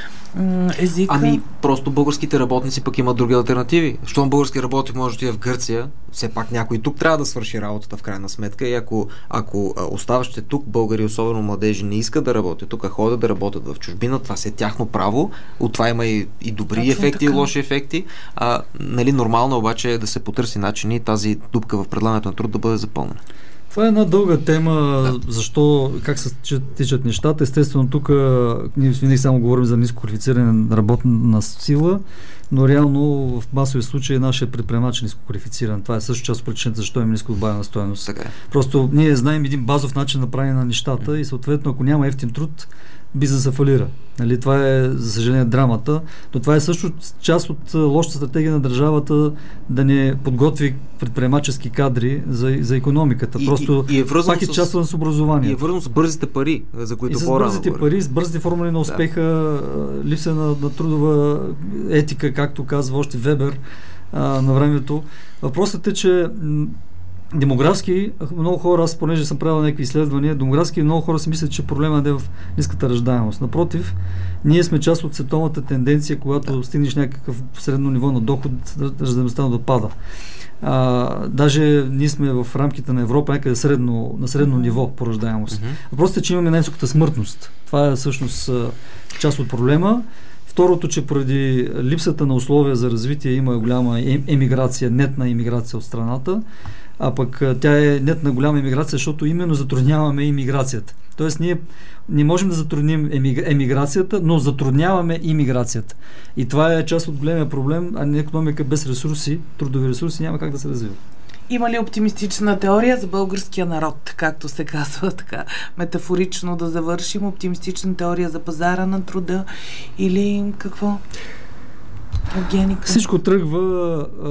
езика. Ами, просто българските работници пък имат други алтернативи. Щом български работник може да отиде в Гърция, все пак някой тук трябва да свърши работата в крайна сметка и ако, ако оставащите тук българи, особено младежи, не искат да работят тук, а ходят да работят в чужбина, това си е тяхно право. От това има и, и добри Точно ефекти, така. И лоши ефекти. А, нали, нормално обаче е да се потърси начини тази дупка в предлагането на труд да бъде запълнена. Това е една дълга тема, да. Защо, как се тичат нещата. Естествено, тук ние винаги само говорим за ниско квалифициране на работна сила, но реално в масови случаи нашия предприемач е ниско квалифициран. Това е също част от причината, защо има ниско добавена стойност. Така е. Просто ние знаем един базов начин на правене на нещата и съответно, ако няма ефтин труд, бизнеса фалира. Нали, това е, за съжаление, драмата, но това е също част от лошата стратегия на държавата да не подготви предприемачески кадри за, за икономиката. И, Просто и, и е пак е част с образование. И е вързано с бързите пари, за които по-рано. И с бързите пари, с бързите формули на успеха, да. Липса на, на трудова етика, както казва още Вебер а, на времето. Въпросът е, че демографски, много хора, аз понеже съм правил някакви изследвания, демографски много хора си мислят, че проблема е в ниската раждаемост. Напротив, ние сме част от световната тенденция, когато да. стигнеш някакъв средно ниво на доход, раждаемостта да пада. А, даже ние сме в рамките на Европа някъде средно, на средно ниво по раждаемост. Mm-hmm. Въпросът е, че имаме най-високата смъртност. Това е всъщност част от проблема. Второто, че поради липсата на условия за развитие има голяма емиграция, нетна емиграция от страната, а пък тя е нетна голяма емиграция, защото именно затрудняваме имиграцията. Тоест ние не можем да затрудним емиграцията, но затрудняваме имиграцията. И това е част от големия проблем, а не икономика без ресурси, трудови ресурси няма как да се развива. Има ли оптимистична теория за българския народ, както се казва, така метафорично да завършим, оптимистична теория за пазара на труда или какво? Евгеника? Всичко тръгва а,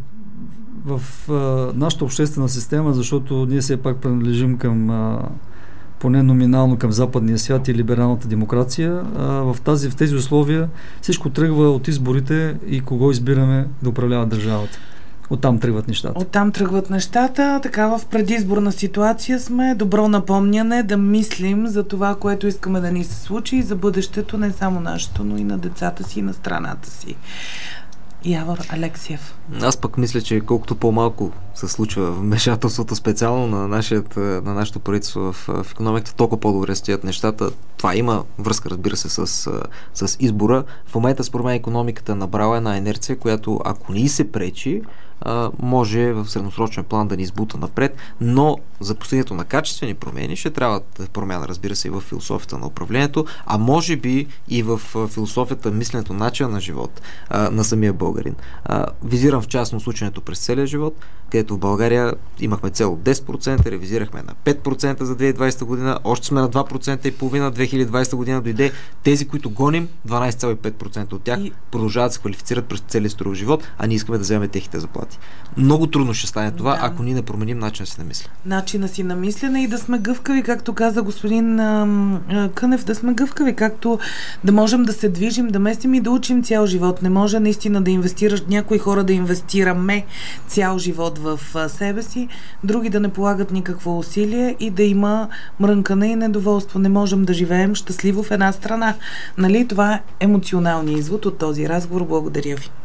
в а, нашата обществена система, защото ние все пак принадлежим към а, поне номинално към западния свят и либералната демокрация. А, в, тази, в тези условия всичко тръгва от изборите и кого избираме да управлява държавата. Оттам тръгват нещата. Оттам тръгват нещата. Така в предизборна ситуация сме. Добро напомняне да мислим за това, което искаме да ни се случи и за бъдещето, не само нашето, но и на децата си и на страната си. Явор Алексиев. Аз пък мисля, че колкото по-малко се случва вмешателството специално на, нашият, на нашето правителство в, в икономиката, толкова по-добре стоят нещата. Това има връзка, разбира се, с, с избора. В момента, според мен, икономиката набрала една инерция, която ако ни се пречи, може в средносрочен план да ни избута напред, но за постигането на качествени промени ще трябва да промяна, разбира се, и в философията на управлението, а може би и в философията, мисленето, начина на живот а, на самия българин. А, визирам в частност случването през целия живот, където в България имахме цел от десет процента, ревизирахме на пет процента за две хиляди и двадесета година, още сме на два процента и половина, две хиляди и двадесета година дойде. Тези, които гоним, дванадесет цяло и пет процента от тях и продължават да се квалифицират през целия трудов живот, а ние искаме да вземем техните заплати. резултати. Много трудно ще стане това, да. ако ние не променим начина си на мислене. Начина си на мислене и да сме гъвкави, както каза господин а, а, Кънев, да сме гъвкави, както да можем да се движим, да местим и да учим цял живот. Не може наистина да инвестираш, някои хора да инвестираме цял живот в а, себе си, други да не полагат никакво усилие и да има мрънкане и недоволство. Не можем да живеем щастливо в една страна. Нали? Това е емоционалният извод от този разговор. Благодаря ви.